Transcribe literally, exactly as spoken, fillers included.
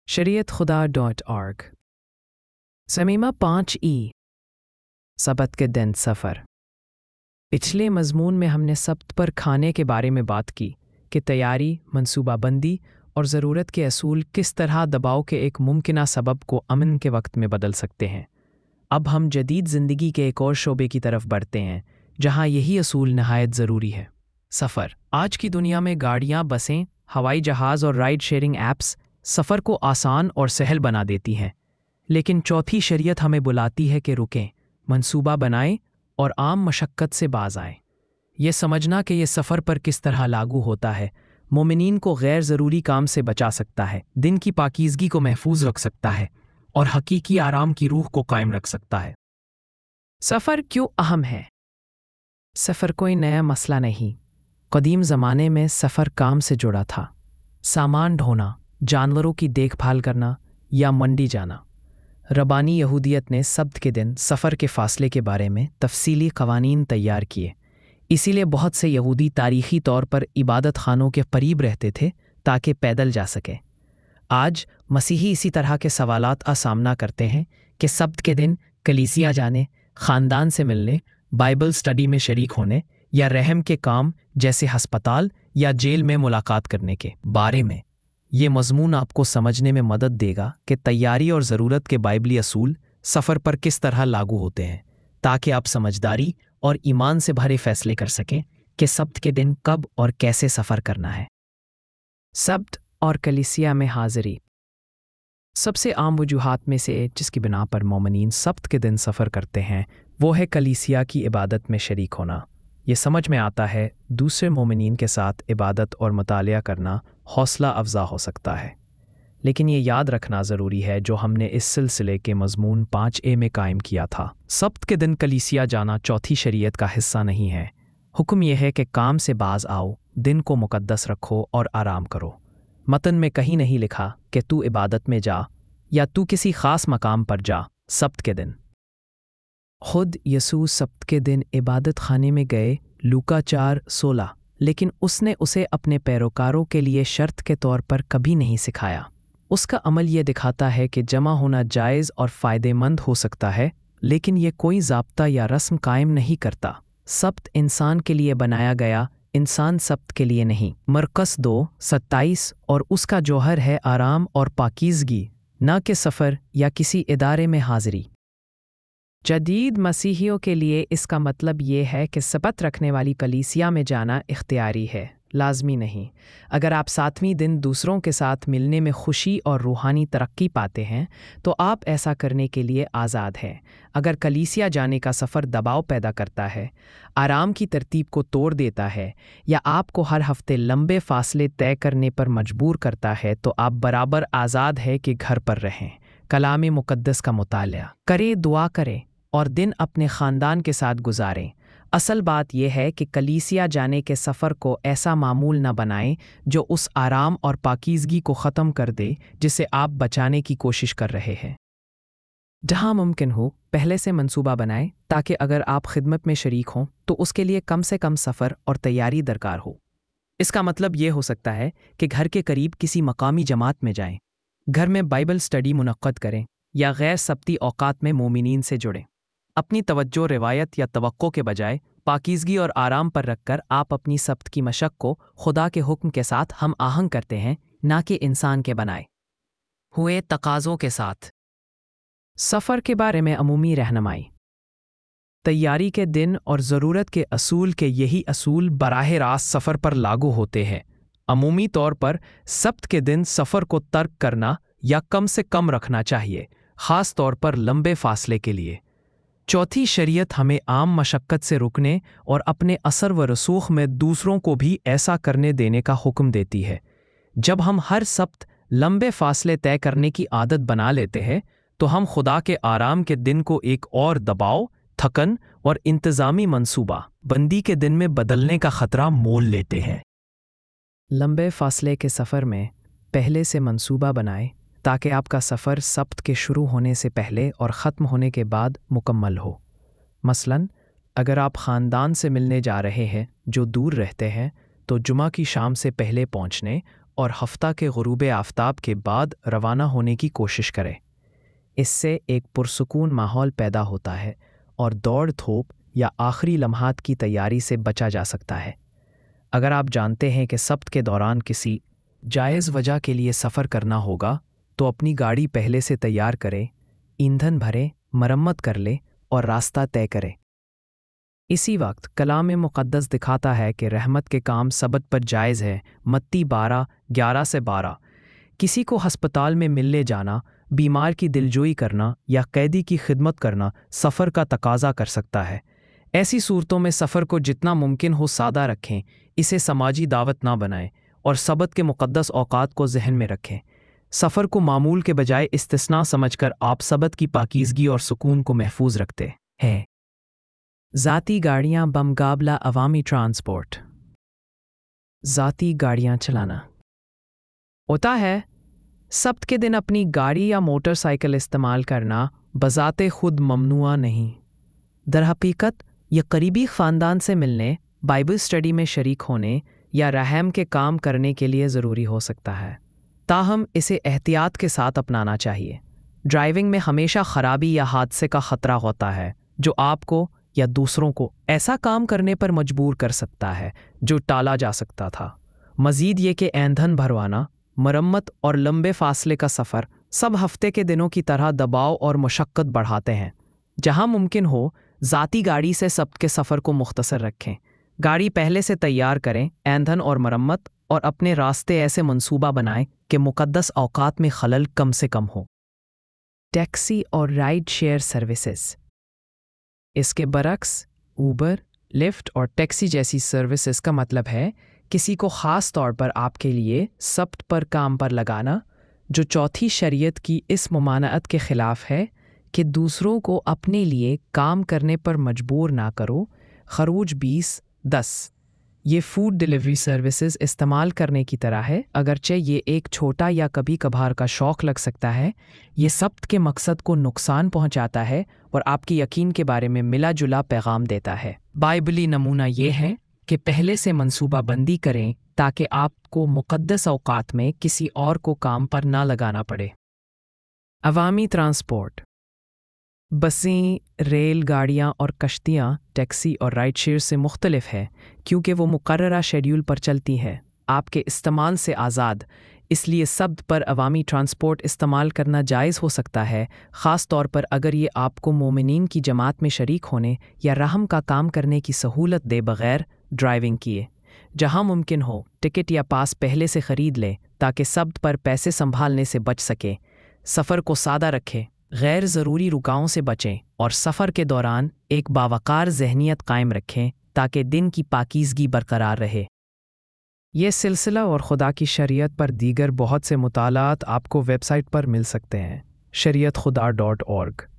शरीयत खुदा dot org. समीमा पाँच ई सबत के दिन सफ़र। पिछले मज़मून में हमने सब्त पर खाने के बारे में बात की कि तैयारी, मनसूबाबंदी और ज़रूरत के असूल किस तरह दबाव के एक मुमकिना सबब को अमन के वक्त में बदल सकते हैं। अब हम जदीद ज़िंदगी के एक और शोबे की तरफ बढ़ते हैं जहाँ यही असूल नहायत ज़रूरी है। सफ़र। आज की दुनिया में गाड़ियाँ, बसें, हवाई जहाज़ और राइड शेयरिंग ऐप्स सफ़र को आसान और सहल बना देती हैं, लेकिन चौथी शरीयत हमें बुलाती है कि रुकें, मंसूबा बनाएं और आम मशक्क़त से बाज आएं। ये समझना कि ये सफ़र पर किस तरह लागू होता है मोमिनीन को गैर ज़रूरी काम से बचा सकता है, दिन की पाकीज़गी को महफूज रख सकता है और हकीकी आराम की रूह को कायम रख सकता है। सफ़र क्यों अहम है? सफ़र कोई नया मसला नहीं। कदीम ज़माने में सफ़र काम से जुड़ा था। सामान ढोना, जानवरों की देखभाल करना या मंडी जाना। रबानी यहूदियत ने सब्त के दिन सफ़र के फ़ासले के बारे में तफसीली क़वानीन तैयार किए। इसीलिए बहुत से यहूदी तारीख़ी तौर पर इबादत खानों के करीब रहते थे ताकि पैदल जा सके। आज मसीही इसी तरह के सवालात का सामना करते हैं कि सब्त के दिन कलीसिया जाने, ख़ानदान से मिलने, बाइबल स्टडी में शरीक होने या रहम के काम जैसे हस्पताल या जेल में मुलाकात करने के बारे में। ये मज़मून आपको समझने में मदद देगा कि तैयारी और ज़रूरत के बाइबली असूल सफ़र पर किस तरह लागू होते हैं, ताकि आप समझदारी और ईमान से भरे फ़ैसले कर सकें कि सब्त के दिन कब और कैसे सफ़र करना है। सब्त और कलीसिया में हाज़िरी। सबसे आम वजूहात में से जिसकी बिना पर मोमिनीन सब्त के दिन सफ़र करते हैं वो है कलीसिया की इबादत में शरीक होना। ये समझ में आता है दूसरे मोमिनीन के साथ इबादत और मुतालिया करना हौसला अफजा हो सकता है, लेकिन ये याद रखना ज़रूरी है जो हमने इस सिलसिले के मज़मून पाँच ए में कायम किया था। सब्त के दिन कलीसिया जाना चौथी शरीयत का हिस्सा नहीं है। हुक्म यह है कि काम से बाज आओ, दिन को मुकद्दस रखो और आराम करो। मतन में कहीं नहीं लिखा कि तू इबादत में जा या तू किसी ख़ास मकाम पर जा सब्त के दिन। खुद यसू सब्त के दिन इबादत खाने में गए, लूका चार सोलह, लेकिन उसने उसे अपने पैरोकारों के लिए शर्त के तौर पर कभी नहीं सिखाया। उसका अमल ये दिखाता है कि जमा होना जायज़ और फ़ायदेमंद हो सकता है, लेकिन ये कोई ज़ाब्ता या रस्म कायम नहीं करता। सब्त इंसान के लिए बनाया गया, इंसान सब्त के लिए नहीं। मरकस दो सत्ताईस और उसका जौहर है आराम और पाकीज़गी, न कि सफ़र या किसी इदारे में हाज़िरी। जदीद मसीहियों के लिए इसका मतलब ये है कि सबत रखने वाली कलीसिया में जाना इख्तियारी है, लाजमी नहीं। अगर आप सातवीं दिन दूसरों के साथ मिलने में खुशी और रूहानी तरक्की पाते हैं तो आप ऐसा करने के लिए आज़ाद हैं। अगर कलीसिया जाने का सफ़र दबाव पैदा करता है, आराम की तरतीब को तोड़ देता है या आपको हर हफ्ते लंबे फ़ासले तय करने पर मजबूर करता है तो आप बराबर आज़ाद है कि घर पर रहें, कलाम मुक़द्दस का मुतालिया करें, दुआ करें और दिन अपने ख़ानदान के साथ गुजारें। असल बात यह है कि कलीसिया जाने के सफ़र को ऐसा मामूल न बनाएं जो उस आराम और पाकीज़गी को ख़त्म कर दे जिसे आप बचाने की कोशिश कर रहे हैं। जहाँ मुमकिन हो पहले से मंसूबा बनाएं ताकि अगर आप खिदमत में शरीक हों तो उसके लिए कम से कम सफ़र और तैयारी दरकार हो। इसका मतलब ये हो सकता है कि घर के करीब किसी मकामी जमात में जाएं, घर में बाइबल स्टडी मुनक्कद करें या गैर सब्ती औकात में मोमिनीन से जुड़ें। अपनी तवज्जो रिवायत या तवक्को के बजाय पाकीज़गी और आराम पर रखकर आप अपनी सब्त की मशक को खुदा के हुक्म के साथ हम आहंग करते हैं, ना कि इंसान के बनाए हुए तकाज़ों के साथ। सफ़र के बारे में अमूमी रहनुमाई। तैयारी के दिन और ज़रूरत के असूल के यही असूल बराह रास्त सफ़र पर लागू होते हैं। अमूमी तौर पर सब्त के दिन सफ़र को तर्क करना या कम से कम रखना चाहिए, ख़ास तौर पर लंबे फ़ासले के लिए। चौथी शरीयत हमें आम मशक्क़त से रुकने और अपने असर व रसूख में दूसरों को भी ऐसा करने देने का हुक्म देती है। जब हम हर सब्त लंबे फ़ासले तय करने की आदत बना लेते हैं तो हम खुदा के आराम के दिन को एक और दबाव, थकन और इंतज़ामी मंसूबा बंदी के दिन में बदलने का ख़तरा मोल लेते हैं। लंबे फ़ासले के सफ़र में पहले से मंसूबा बनाएं ताकि आपका सफ़र सब्त के शुरू होने से पहले और ख़त्म होने के बाद मुकम्मल हो। मसलन अगर आप ख़ानदान से मिलने जा रहे हैं जो दूर रहते हैं तो जुमा की शाम से पहले पहुंचने اور ہفتہ کے غروب آفتاب کے بعد روانہ ہونے کی کوشش کریں۔ اس سے ایک پرسکون ماحول پیدا ہوتا ہے اور دوڑ دھوپ یا آخری لمحات کی تیاری سے بچا جا سکتا ہے۔ اگر آپ جانتے ہیں کہ سبت کے دوران کسی جائز وجہ کے لیے سفر کرنا ہوگا تو اپنی گاڑی پہلے سے تیار کریں، ایندھن بھریں، مرمت کر لیں اور راستہ طے کریں۔ اسی وقت کلام مقدس دکھاتا ہے کہ رحمت کے کام سبت پر جائز ہے۔ متی بارہ گیارہ سے بارہ۔ کسی کو ہسپتال میں ملنے جانا، بیمار کی دلجوئی کرنا یا قیدی کی خدمت کرنا سفر کا تقاضا کر سکتا ہے۔ ایسی صورتوں میں سفر کو جتنا ممکن ہو سادہ رکھیں، اسے سماجی دعوت نہ بنائیں اور سبت کے مقدس اوقات کو ذہن میں رکھیں۔ سفر کو معمول کے بجائے استثناء سمجھ کر آپ سبت کی پاکیزگی اور سکون کو محفوظ رکھتے ہیں۔ ذاتی گاڑیاں بمقابلہ عوامی ٹرانسپورٹ۔ ذاتی گاڑیاں چلانا ہوتا ہے۔ سبت کے دن اپنی گاڑی یا موٹر سائیکل استعمال کرنا بذات خود ممنوع نہیں۔ درحقیقت یہ قریبی خاندان سے ملنے، بائبل اسٹڈی میں شریک ہونے یا رحم کے کام کرنے کے لیے ضروری ہو سکتا ہے، تاہم اسے احتیاط کے ساتھ اپنانا چاہیے۔ ڈرائیونگ میں ہمیشہ خرابی یا حادثے کا خطرہ ہوتا ہے جو آپ کو یا دوسروں کو ایسا کام کرنے پر مجبور کر سکتا ہے جو ٹالا جا سکتا تھا۔ مزید یہ کہ ایندھن بھروانا، مرمت اور لمبے فاصلے کا سفر سب ہفتے کے دنوں کی طرح دباؤ اور مشقت بڑھاتے ہیں۔ جہاں ممکن ہو ذاتی گاڑی سے سبت کے سفر کو مختصر رکھیں۔ گاڑی پہلے سے تیار کریں، ایندھن اور مرمت اور اپنے راستے ایسے منصوبہ بنائیں کہ مقدس اوقات میں خلل کم سے کم ہو۔ ٹیکسی اور رائڈ شیئر سروسز۔ اس کے برعکس اوبر، لفٹ اور ٹیکسی جیسی سروسز کا مطلب ہے کسی کو خاص طور پر آپ کے لیے سبت پر کام پر لگانا، جو چوتھی شریعت کی اس ممانعت کے خلاف ہے کہ دوسروں کو اپنے لیے کام کرنے پر مجبور نہ کرو۔ خروج بیس دس۔ یہ فوڈ ڈیلیوری سروسز استعمال کرنے کی طرح ہے، اگرچہ یہ ایک چھوٹا یا کبھی کبھار کا شوق لگ سکتا ہے۔ یہ سبت کے مقصد کو نقصان پہنچاتا ہے اور آپ کی یقین کے بارے میں ملا جلا پیغام دیتا ہے۔ بائبلی نمونہ یہ ہے کہ پہلے سے منصوبہ بندی کریں تاکہ آپ کو مقدس اوقات میں کسی اور کو کام پر نہ لگانا پڑے۔ عوامی ٹرانسپورٹ۔ بسیں، ریل گاڑیاں اور کشتیاں ٹیکسی اور رائڈ شیئر سے مختلف ہے کیونکہ وہ مقررہ شیڈول پر چلتی ہیں، آپ کے استعمال سے آزاد۔ اس لیے سبت پر عوامی ٹرانسپورٹ استعمال کرنا جائز ہو سکتا ہے، خاص طور پر اگر یہ آپ کو مومنین کی جماعت میں شریک ہونے یا رحم کا کام کرنے کی سہولت دے بغیر ڈرائیونگ کیے۔ جہاں ممکن ہو ٹکٹ یا پاس پہلے سے خرید لیں تاکہ سبت پر پیسے سنبھالنے سے بچ سکیں۔ سفر کو سادہ رکھیں، غیر ضروری رکاؤں سے بچیں اور سفر کے دوران ایک باوقار ذہنیت قائم رکھیں تاکہ دن کی پاکیزگی برقرار رہے۔ یہ سلسلہ اور خدا کی شریعت پر دیگر بہت سے مطالعات آپ کو ویب سائٹ پر مل سکتے ہیں، شریعت خدا ڈاٹ اورگ۔